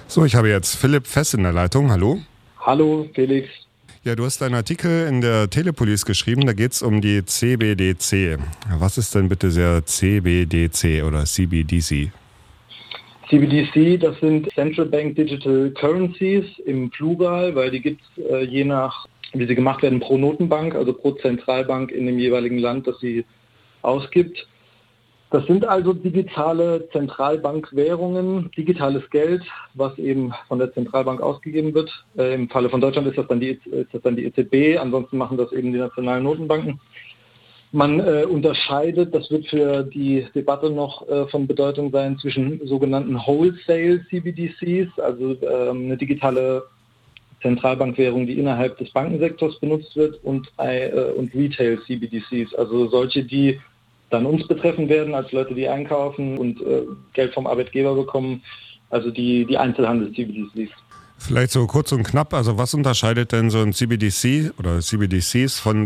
So, ich habe jetzt Philipp Fest in der Leitung. Hallo. Hallo Felix. Ja, du hast einen Artikel in der Telepolis geschrieben, da geht es um die CBDC. Was ist denn bitte der CBDC oder CBDC? CBDC, das sind Central Bank Digital Currencies im Plural, weil die gibt es je nach, wie sie gemacht werden, pro Notenbank, also pro Zentralbank in dem jeweiligen Land, das sie ausgibt. Das sind also digitale Zentralbankwährungen, digitales Geld, was eben von der Zentralbank ausgegeben wird. Im Falle von Deutschland ist das dann die EZB, ansonsten machen das eben die nationalen Notenbanken. Man unterscheidet, das wird für die Debatte noch von Bedeutung sein, zwischen sogenannten Wholesale CBDCs, also eine digitale Zentralbankwährung, die innerhalb des Bankensektors benutzt wird, und Retail CBDCs, also solche, die dann uns betreffen werden als Leute, die einkaufen und Geld vom Arbeitgeber bekommen, also die Einzelhandels-CBDCs. Vielleicht so kurz und knapp, also was unterscheidet denn so ein CBDC oder CBDCs von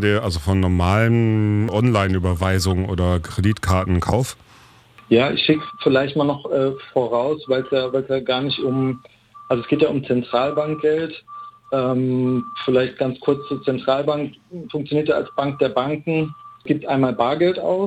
normalen Online-Überweisungen oder Kreditkartenkauf? Ja, ich schicke vielleicht mal noch voraus, weil es ja gar nicht also es geht ja um Zentralbankgeld. Vielleicht ganz kurz zur Zentralbank, funktioniert ja als Bank der Banken, gibt einmal Bargeld aus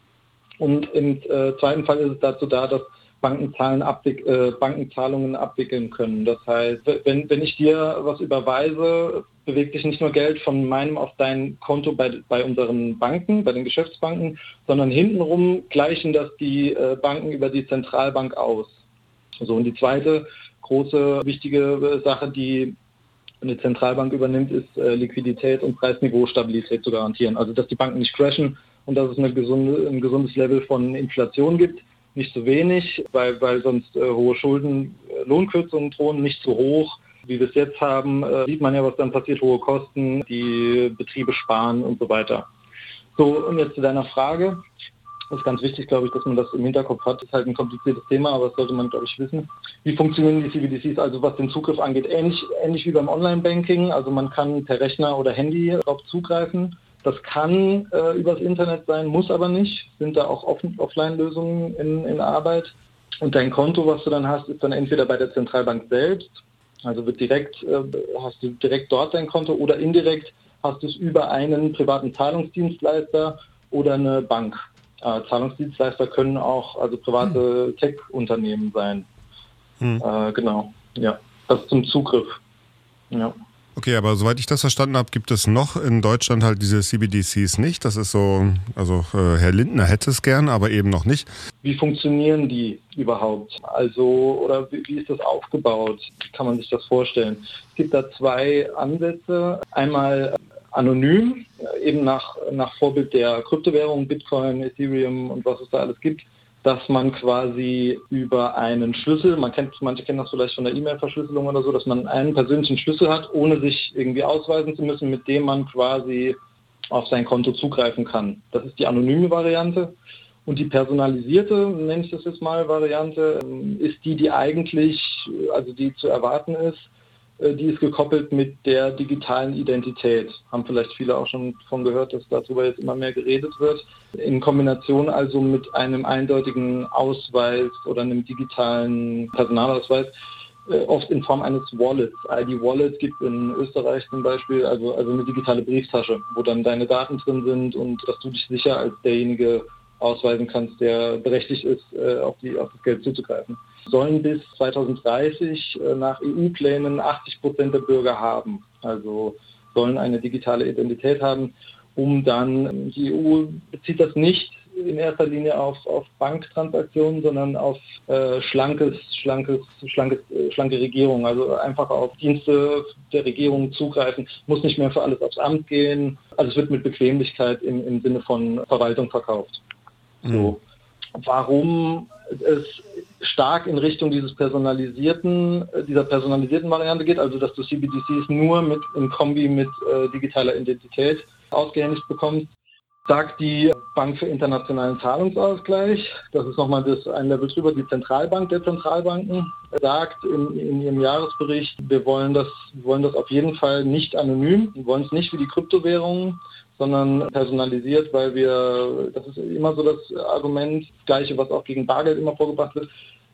und im zweiten Fall ist es dazu da, dass Banken Bankenzahlungen abwickeln können. Das heißt, wenn ich dir was überweise, bewegt sich nicht nur Geld von meinem auf dein Konto bei unseren Banken, bei den Geschäftsbanken, sondern hintenrum gleichen das die Banken über die Zentralbank aus. So, und die zweite große, wichtige Sache, die eine Zentralbank übernimmt, ist Liquidität und Preisniveaustabilität zu garantieren. Also, dass die Banken nicht crashen und dass es ein gesundes Level von Inflation gibt. Nicht zu wenig, weil sonst hohe Schulden, Lohnkürzungen drohen, nicht zu hoch. Wie wir es jetzt haben, sieht man ja, was dann passiert, hohe Kosten, die Betriebe sparen und so weiter. So, und jetzt zu deiner Frage. Das ist ganz wichtig, glaube ich, dass man das im Hinterkopf hat. Das ist halt ein kompliziertes Thema, aber das sollte man, glaube ich, wissen. Wie funktionieren die CBDCs? Also was den Zugriff angeht, ähnlich wie beim Online-Banking. Also man kann per Rechner oder Handy darauf zugreifen. Das kann übers Internet sein, muss aber nicht. Sind da auch Offline-Lösungen in Arbeit. Und dein Konto, was du dann hast, ist dann entweder bei der Zentralbank selbst, also hast du direkt dort dein Konto, oder indirekt hast du es über einen privaten Zahlungsdienstleister oder eine Bank. Zahlungsdienstleister können auch also private Tech-Unternehmen sein. Genau, ja. Das zum Zugriff. Ja. Okay, aber soweit ich das verstanden habe, gibt es noch in Deutschland halt diese CBDCs nicht. Das ist so, also Herr Lindner hätte es gern, aber eben noch nicht. Wie funktionieren die überhaupt? Also, oder wie ist das aufgebaut? Wie kann man sich das vorstellen? Es gibt da zwei Ansätze. Einmal anonym, eben nach Vorbild der Kryptowährungen, Bitcoin, Ethereum und was es da alles gibt, dass man quasi über einen Schlüssel, manche kennen das vielleicht von der E-Mail-Verschlüsselung oder so, dass man einen persönlichen Schlüssel hat, ohne sich irgendwie ausweisen zu müssen, mit dem man quasi auf sein Konto zugreifen kann. Das ist die anonyme Variante. Und die personalisierte, nenne ich das jetzt mal, Variante, ist die eigentlich, also die zu erwarten ist, die ist gekoppelt mit der digitalen Identität. Haben vielleicht viele auch schon von gehört, dass darüber jetzt immer mehr geredet wird. In Kombination also mit einem eindeutigen Ausweis oder einem digitalen Personalausweis, oft in Form eines Wallets. ID-Wallet gibt es in Österreich zum Beispiel, also eine digitale Brieftasche, wo dann deine Daten drin sind und dass du dich sicher als derjenige ausweisen kannst, der berechtigt ist, auf das Geld zuzugreifen. Sollen bis 2030 nach EU-Plänen 80% der Bürger haben. Also sollen eine digitale Identität haben, um dann, die EU bezieht das nicht in erster Linie auf Banktransaktionen, sondern auf schlanke Regierung, also einfach auf Dienste der Regierung zugreifen, muss nicht mehr für alles aufs Amt gehen. Also es wird mit Bequemlichkeit im Sinne von Verwaltung verkauft. So. Warum es stark in Richtung dieser personalisierten Variante geht, also dass du CBDCs nur in Kombi mit digitaler Identität ausgehändigt bekommst, sagt die Bank für internationalen Zahlungsausgleich, das ist nochmal ein Level drüber, die Zentralbank der Zentralbanken, sagt in ihrem Jahresbericht, wir wollen das auf jeden Fall nicht anonym, wir wollen es nicht wie die Kryptowährungen, sondern personalisiert, weil das ist immer so das Argument, das Gleiche, was auch gegen Bargeld immer vorgebracht wird,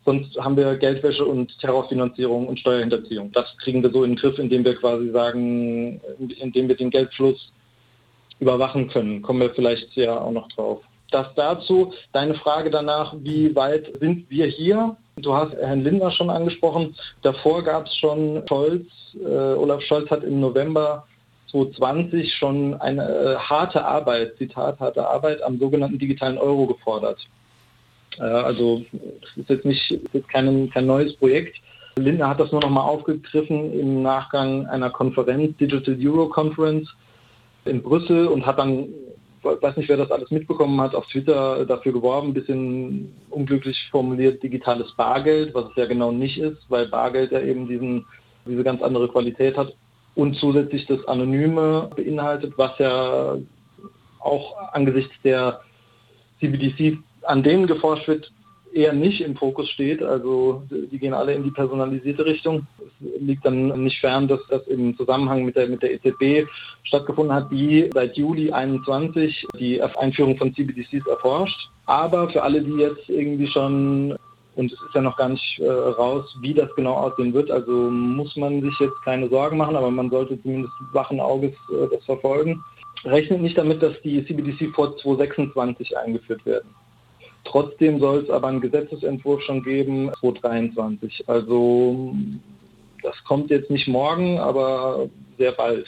Sonst haben wir Geldwäsche und Terrorfinanzierung und Steuerhinterziehung. Das kriegen wir so in den Griff, indem wir quasi sagen, indem wir den Geldfluss überwachen können. Kommen wir vielleicht ja auch noch drauf. Das dazu. Deine Frage danach, wie weit sind wir hier? Du hast Herrn Lindner schon angesprochen. Davor gab es schon Olaf Scholz hat im November 2020 schon eine harte Arbeit, Zitat, harte Arbeit am sogenannten digitalen Euro gefordert. Also das ist jetzt kein neues Projekt. Lindner hat das nur noch mal aufgegriffen im Nachgang einer Konferenz, Digital Euro Conference in Brüssel, und hat dann, ich weiß nicht, wer das alles mitbekommen hat, auf Twitter dafür geworben, ein bisschen unglücklich formuliert, digitales Bargeld, was es ja genau nicht ist, weil Bargeld ja eben diese ganz andere Qualität hat und zusätzlich das Anonyme beinhaltet, was ja auch angesichts der CBDC, an denen geforscht wird, eher nicht im Fokus steht. Also die gehen alle in die personalisierte Richtung. Es liegt dann nicht fern, dass das im Zusammenhang mit der EZB stattgefunden hat, die seit Juli 2021 die Einführung von CBDCs erforscht. Aber für alle, die jetzt irgendwie schon, und es ist ja noch gar nicht raus, wie das genau aussehen wird, also muss man sich jetzt keine Sorgen machen, aber man sollte zumindest wachen Auges das verfolgen. Rechnet nicht damit, dass die CBDC vor 2026 eingeführt werden. Trotzdem soll es aber einen Gesetzesentwurf schon geben, 2023. Also das kommt jetzt nicht morgen, aber sehr bald.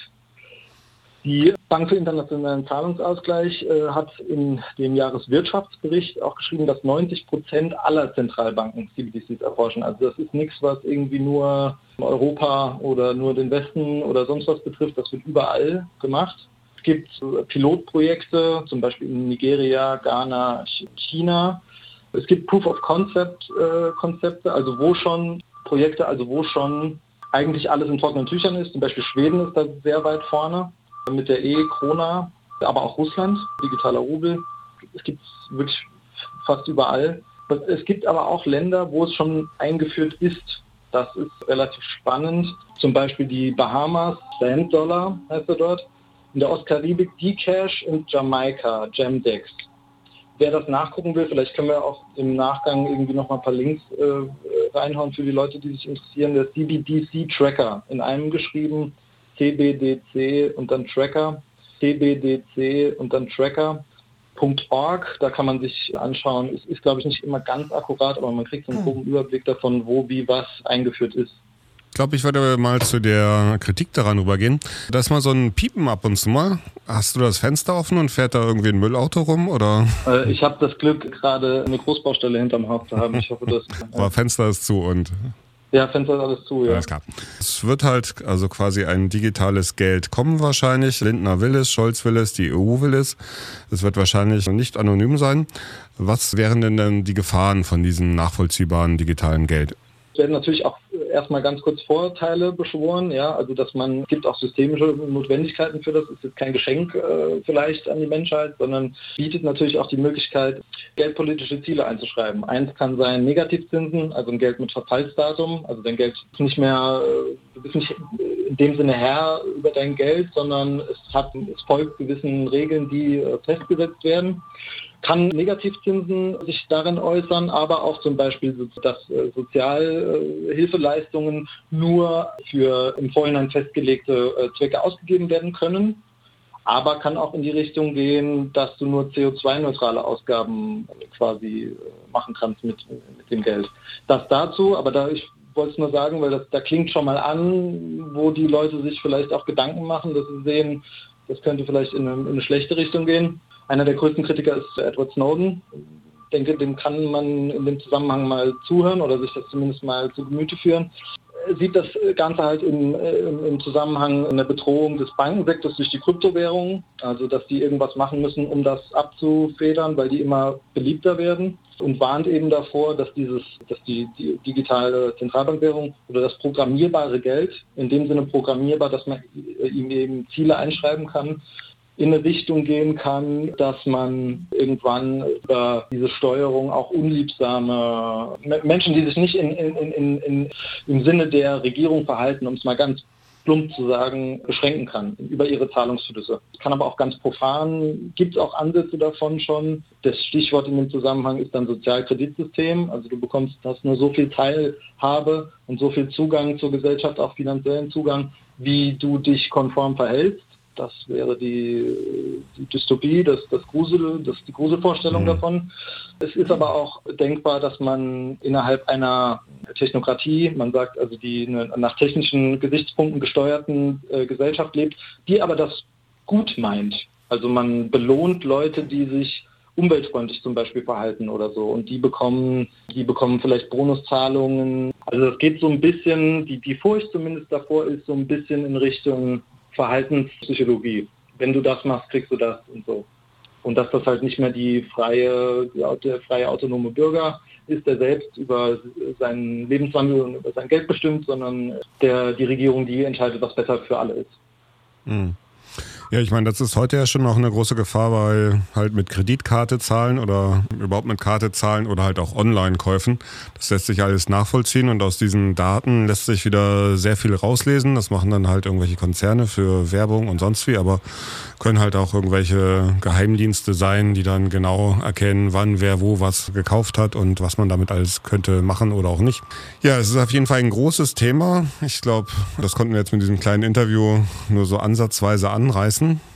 Die Bank für internationalen Zahlungsausgleich hat in dem Jahreswirtschaftsbericht auch geschrieben, dass 90% aller Zentralbanken CBDCs erforschen. Also das ist nichts, was irgendwie nur Europa oder nur den Westen oder sonst was betrifft. Das wird überall gemacht. Es gibt Pilotprojekte, zum Beispiel in Nigeria, Ghana, China. Es gibt Proof-of-Concept-Konzepte, also wo schon eigentlich alles in trockenen Tüchern ist. Zum Beispiel Schweden ist da sehr weit vorne mit der E-Krona, aber auch Russland, digitaler Rubel. Es gibt es wirklich fast überall. Es gibt aber auch Länder, wo es schon eingeführt ist. Das ist relativ spannend. Zum Beispiel die Bahamas, Sand Dollar heißt er dort. In der Ostkaribik Dcash und Jamaika, Gemdex. Wer das nachgucken will, vielleicht können wir auch im Nachgang irgendwie noch mal ein paar Links reinhauen für die Leute, die sich interessieren. Der CBDC-Tracker, in einem geschrieben, CBDC und dann Tracker, CBDC und dann Tracker.org. Da kann man sich anschauen. Es ist, glaube ich, nicht immer ganz akkurat, aber man kriegt so einen groben Überblick davon, wo, wie, was eingeführt ist. Ich glaube, ich würde mal zu der Kritik daran rübergehen. Da ist mal so ein Piepen ab und zu mal. Hast du das Fenster offen und fährt da irgendwie ein Müllauto rum? Oder? Ich habe das Glück, gerade eine Großbaustelle hinterm Haus zu haben. Ich hoffe, das. Aber Fenster ist zu und. Ja, Fenster ist alles zu, ja. Alles klar. Es wird halt also quasi ein digitales Geld kommen wahrscheinlich. Lindner will es, Scholz will es, die EU will es. Es wird wahrscheinlich nicht anonym sein. Was wären denn die Gefahren von diesem nachvollziehbaren digitalen Geld? Es werden natürlich auch erstmal ganz kurz Vorteile beschworen, ja, also dass man, es gibt auch systemische Notwendigkeiten für das, ist jetzt kein Geschenk vielleicht an die Menschheit, sondern bietet natürlich auch die Möglichkeit, geldpolitische Ziele einzuschreiben. Eins kann sein Negativzinsen, also ein Geld mit Verfallsdatum, also dein Geld ist nicht mehr, du bist nicht in dem Sinne Herr über dein Geld, sondern es folgt gewissen Regeln, die festgesetzt werden. Kann Negativzinsen sich darin äußern, aber auch zum Beispiel, dass Sozialhilfeleistungen nur für im Vorhinein festgelegte Zwecke ausgegeben werden können. Aber kann auch in die Richtung gehen, dass du nur CO2-neutrale Ausgaben quasi machen kannst mit dem Geld. Das dazu, aber ich wollte es nur sagen, weil da klingt schon mal an, wo die Leute sich vielleicht auch Gedanken machen, dass sie sehen, das könnte vielleicht in eine schlechte Richtung gehen. Einer der größten Kritiker ist Edward Snowden. Ich denke, dem kann man in dem Zusammenhang mal zuhören oder sich das zumindest mal zu Gemüte führen. Er sieht das Ganze halt im Zusammenhang in der Bedrohung des Bankensektors durch die Kryptowährungen, also dass die irgendwas machen müssen, um das abzufedern, weil die immer beliebter werden, und warnt eben davor, dass die digitale Zentralbankwährung oder das programmierbare Geld, in dem Sinne programmierbar, dass man ihm eben Ziele einschreiben kann, in eine Richtung gehen kann, dass man irgendwann über diese Steuerung auch unliebsame Menschen, die sich nicht im Sinne der Regierung verhalten, um es mal ganz plump zu sagen, beschränken kann über ihre Zahlungsflüsse. Es kann aber auch ganz profan, gibt es auch Ansätze davon schon. Das Stichwort in dem Zusammenhang ist dann Sozialkreditsystem. Also du hast nur so viel Teilhabe und so viel Zugang zur Gesellschaft, auch finanziellen Zugang, wie du dich konform verhältst. Das wäre die Dystopie, die Gruselvorstellung davon. Es ist aber auch denkbar, dass man innerhalb einer Technokratie, man sagt also die nach technischen Gesichtspunkten gesteuerten Gesellschaft lebt, die aber das gut meint. Also man belohnt Leute, die sich umweltfreundlich zum Beispiel verhalten oder so, und die bekommen vielleicht Bonuszahlungen. Also es geht so ein bisschen, die Furcht zumindest davor ist so ein bisschen in Richtung Verhaltenspsychologie. Wenn du das machst, kriegst du das und so. Und dass das halt nicht mehr der freie autonome Bürger ist, der selbst über seinen Lebenswandel und über sein Geld bestimmt, sondern die Regierung, die entscheidet, was besser für alle ist. Mhm. Ja, ich meine, das ist heute ja schon noch eine große Gefahr, weil halt mit Kreditkarte zahlen oder überhaupt mit Karte zahlen oder halt auch Online-Käufen. Das lässt sich alles nachvollziehen und aus diesen Daten lässt sich wieder sehr viel rauslesen. Das machen dann halt irgendwelche Konzerne für Werbung und sonst wie, aber können halt auch irgendwelche Geheimdienste sein, die dann genau erkennen, wann, wer, wo was gekauft hat und was man damit alles könnte machen oder auch nicht. Ja, es ist auf jeden Fall ein großes Thema. Ich glaube, das konnten wir jetzt mit diesem kleinen Interview nur so ansatzweise anreißen.